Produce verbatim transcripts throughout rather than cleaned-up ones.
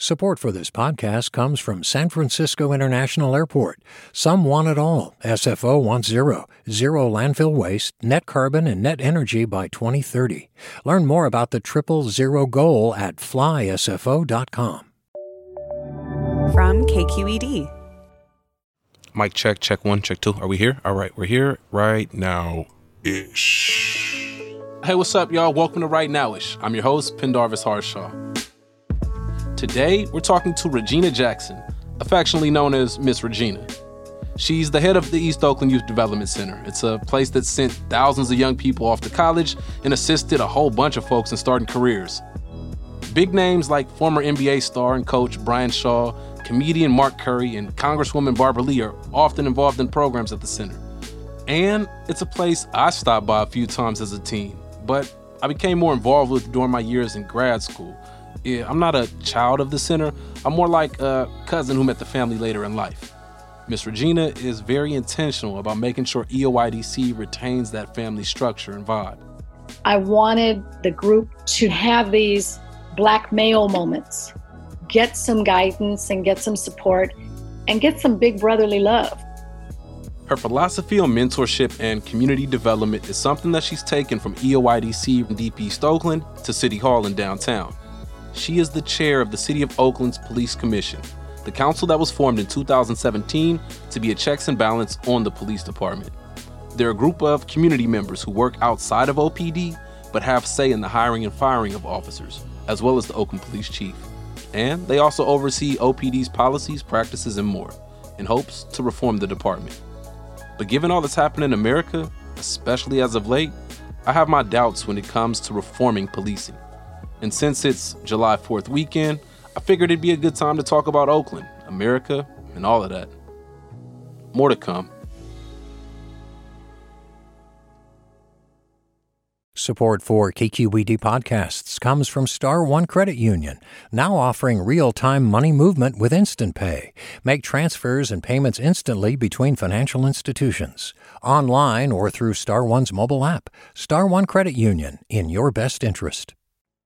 Support for this podcast comes from San Francisco International Airport. Some want it all. S F O wants zero. Zero landfill waste, net carbon, and net energy by twenty thirty. Learn more about the triple zero goal at fly S F O dot com. From K Q E D. Mic check, check one, check two. Are we here? All right, we're here right now-ish. Hey, what's up, y'all? Welcome to Right Now-ish. I'm your host, Pendarvis Harshaw. Today, we're talking to Regina Jackson, affectionately known as Miss Regina. She's the head of the East Oakland Youth Development Center. It's a place that sent thousands of young people off to college and assisted a whole bunch of folks in starting careers. Big names like former N B A star and coach Brian Shaw, comedian Mark Curry, and Congresswoman Barbara Lee are often involved in programs at the center. And it's a place I stopped by a few times as a teen, but I became more involved with during my years in grad school. Yeah, I'm not a child of the center. I'm more like a cousin who met the family later in life. Miss Regina is very intentional about making sure E O I D C retains that family structure and vibe. I wanted the group to have these black male moments, get some guidance and get some support and get some big brotherly love. Her philosophy on mentorship and community development is something that she's taken from E O I D C and D P East Oakland to City Hall in downtown. She is the chair of the City of Oakland's Police Commission, the council that was formed in two thousand seventeen to be a checks and balance on the police department. They're a group of community members who work outside of O P D, but have say in the hiring and firing of officers, as well as the Oakland Police Chief. And they also oversee O P D's policies, practices, and more, in hopes to reform the department. But given all that's happened in America, especially as of late, I have my doubts when it comes to reforming policing. And since it's July fourth weekend, I figured it'd be a good time to talk about Oakland, America, and all of that. More to come. Support for K Q E D podcasts comes from Star One Credit Union, now offering real-time money movement with Instant Pay. Make transfers and payments instantly between financial institutions, online or through Star One's mobile app. Star One Credit Union, in your best interest.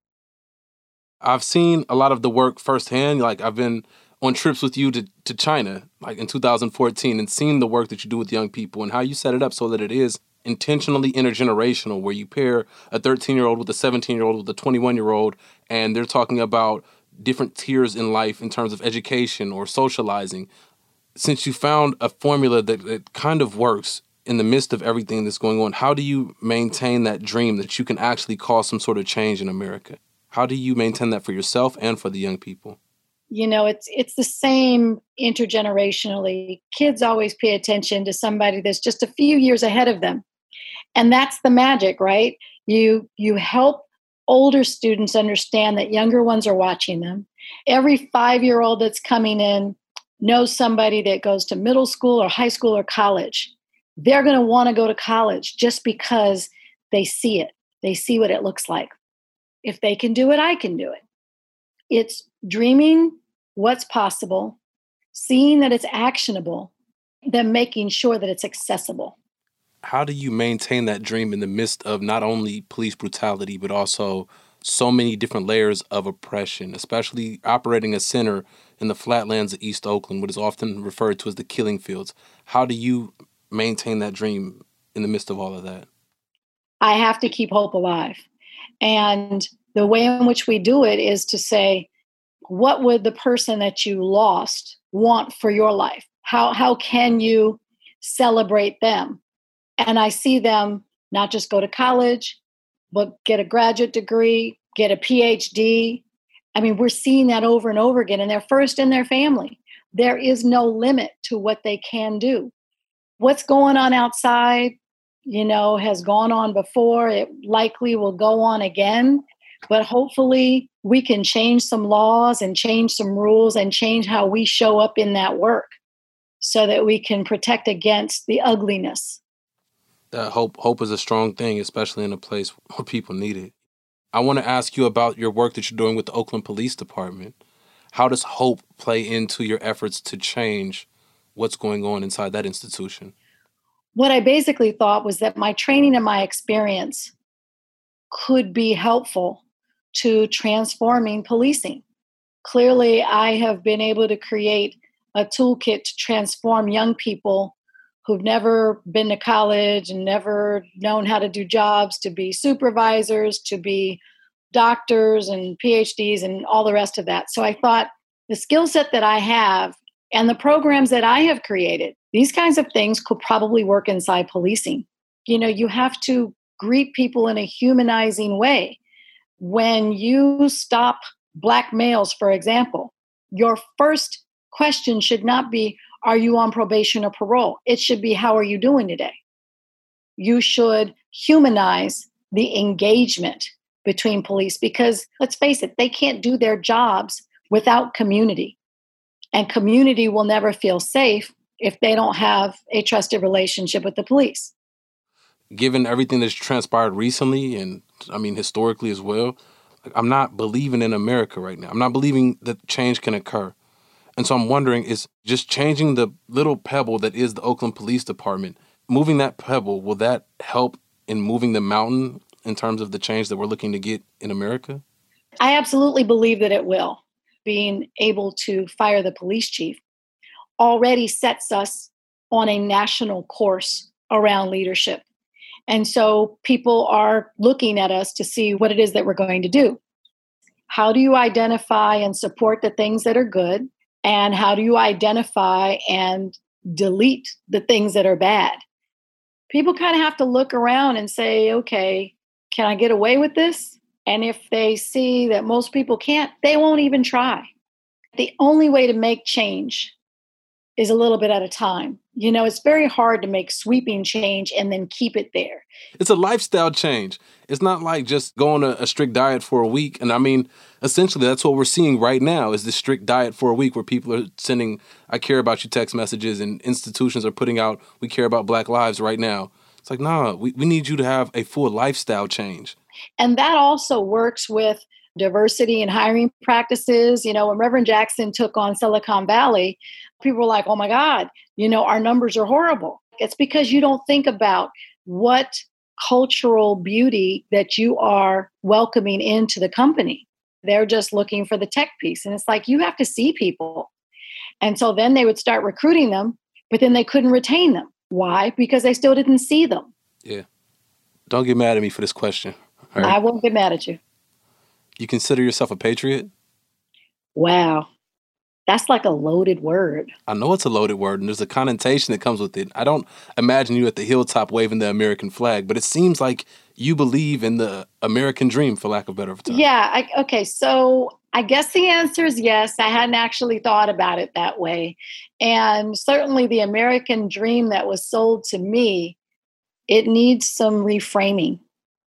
I've seen a lot of the work firsthand. Like, I've been on trips with you to, to China, like in two thousand fourteen, and seen the work that you do with young people and how you set it up so that it is intentionally intergenerational, where you pair a thirteen-year-old with a seventeen-year-old with a twenty-one-year-old, and they're talking about different tiers in life in terms of education or socializing. Since you found a formula that, that kind of works in the midst of everything that's going on, how do you maintain that dream that you can actually cause some sort of change in America? How do you maintain that for yourself and for the young people? You know, it's it's the same intergenerationally. Kids always pay attention to somebody that's just a few years ahead of them. And that's the magic, right? You you help older students understand that younger ones are watching them. Every five-year-old that's coming in knows somebody that goes to middle school or high school or college. They're going to want to go to college just because they see it. They see what it looks like. If they can do it, I can do it. It's dreaming what's possible, seeing that it's actionable, then making sure that it's accessible. How do you maintain that dream in the midst of not only police brutality, but also so many different layers of oppression, especially operating a center in the flatlands of East Oakland, what is often referred to as the killing fields? How do you maintain that dream in the midst of all of that? I have to keep hope alive. And the way in which we do it is to say, what would the person that you lost want for your life? How how can you celebrate them? And I see them not just go to college, but get a graduate degree, get a P H D. I mean, we're seeing that over and over again, and they're first in their family. There is no limit to what they can do. What's going on outside, you know, has gone on before. It likely will go on again. But hopefully we can change some laws and change some rules and change how we show up in that work so that we can protect against the ugliness. That hope hope is a strong thing, especially in a place where people need it. I want to ask you about your work that you're doing with the Oakland Police Department. How does hope play into your efforts to change what's going on inside that institution? What I basically thought was that my training and my experience could be helpful to transforming policing, clearly I have been able to create a toolkit to transform young people who've never been to college and never known how to do jobs to be supervisors, to be doctors and P H Ds and all the rest of that. So I thought the skill set that I have and the programs that I have created, these kinds of things could probably work inside policing. You know, you have to greet people in a humanizing way. When you stop Black males, for example, your first question should not be, are you on probation or parole? It should be, how are you doing today? You should humanize the engagement between police because, let's face it, they can't do their jobs without community. And community will never feel safe if they don't have a trusted relationship with the police. Given everything that's transpired recently, and I mean historically as well, I'm not believing in America right now. I'm not believing that change can occur. And so I'm wondering, is just changing the little pebble that is the Oakland Police Department, moving that pebble, will that help in moving the mountain in terms of the change that we're looking to get in America? I absolutely believe that it will. Being able to fire the police chief already sets us on a national course around leadership. And so people are looking at us to see what it is that we're going to do. How do you identify and support the things that are good? And how do you identify and delete the things that are bad? People kind of have to look around and say, okay, can I get away with this? And if they see that most people can't, they won't even try. The only way to make change is a little bit at a time. You know, it's very hard to make sweeping change and then keep it there. It's a lifestyle change. It's not like just going a, a strict diet for a week. And I mean, essentially, that's what we're seeing right now is this strict diet for a week where people are sending, I care about you text messages, and institutions are putting out, we care about Black lives right now. It's like, nah, we, we need you to have a full lifestyle change. And that also works with diversity and hiring practices. You know, when Reverend Jackson took on Silicon Valley, people were like, oh my God, you know, our numbers are horrible. It's because you don't think about what cultural beauty that you are welcoming into the company. They're just looking for the tech piece. And it's like, you have to see people. And so then they would start recruiting them, but then they couldn't retain them. Why? Because they still didn't see them. Yeah. Don't get mad at me for this question. All right? I won't get mad at you. You consider yourself a patriot? Wow. That's like a loaded word. I know it's a loaded word, and there's a connotation that comes with it. I don't imagine you at the hilltop waving the American flag, but it seems like you believe in the American dream, for lack of a better term. Yeah. I, okay. So I guess the answer is yes. I hadn't actually thought about it that way. And certainly the American dream that was sold to me, it needs some reframing.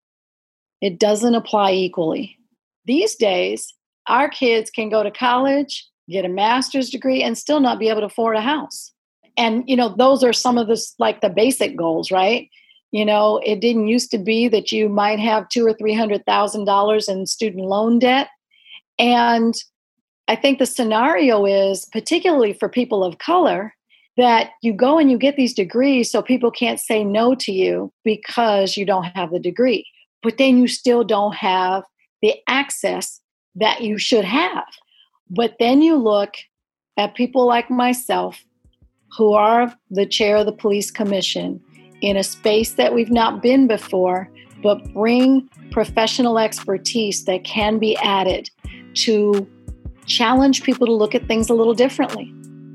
It doesn't apply equally. These days, our kids can go to college, get a master's degree, and still not be able to afford a house. And, you know, those are some of the, like the basic goals, right? You know, it didn't used to be that you might have two or three hundred thousand dollars in student loan debt. And I think the scenario is, particularly for people of color, that you go and you get these degrees so people can't say no to you because you don't have the degree. But then you still don't have the access that you should have. But then you look at people like myself, who are the chair of the police commission, in a space that we've not been before, but bring professional expertise that can be added to challenge people to look at things a little differently.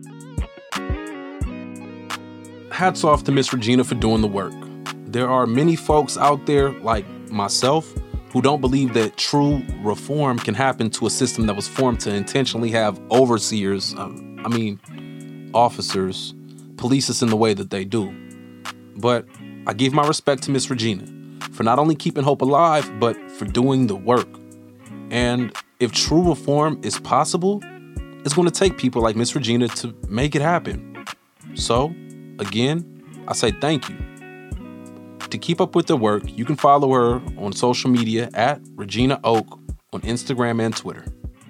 Hats off to Miss Regina for doing the work. There are many folks out there like myself who don't believe that true reform can happen to a system that was formed to intentionally have overseers, um, I mean, officers, police us in the way that they do. But I give my respect to Miss Regina for not only keeping hope alive, but for doing the work. And if true reform is possible, it's going to take people like Miss Regina to make it happen. So, again, I say thank you. To keep up with the work, you can follow her on social media at Regina Oak on Instagram and Twitter.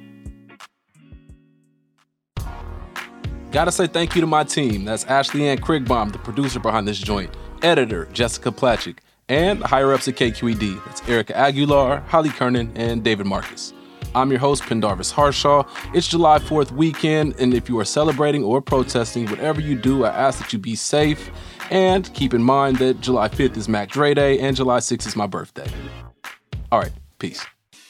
Gotta say thank you to my team. That's Ashley Ann Krigbaum, the producer behind this joint, editor Jessica Platchik, and the higher-ups at K Q E D. That's Erica Aguilar, Holly Kernan, and David Marcus. I'm your host, Pendarvis Harshaw. It's July fourth weekend, and if you are celebrating or protesting, whatever you do, I ask that you be safe. And keep in mind that July fifth is Mac Dre Day, and July sixth is my birthday. All right, peace.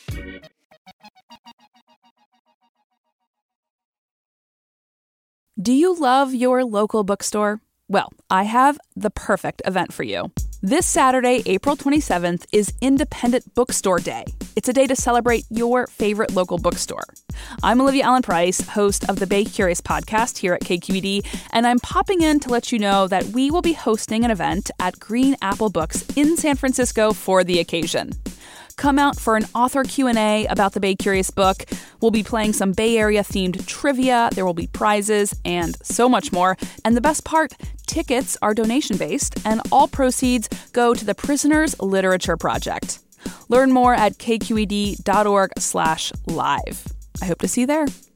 Do you love your local bookstore? Well, I have the perfect event for you. This Saturday, April twenty-seventh, is Independent Bookstore Day. It's a day to celebrate your favorite local bookstore. I'm Olivia Allen Price, host of the Bay Curious podcast here at K Q E D, and I'm popping in to let you know that we will be hosting an event at Green Apple Books in San Francisco for the occasion. Come out for an author Q and A about the Bay Curious book. We'll be playing some Bay Area-themed trivia, there will be prizes, and so much more. And the best part, tickets are donation-based, and all proceeds go to the Prisoners Literature Project. Learn more at kqed.org slash live. I hope to see you there.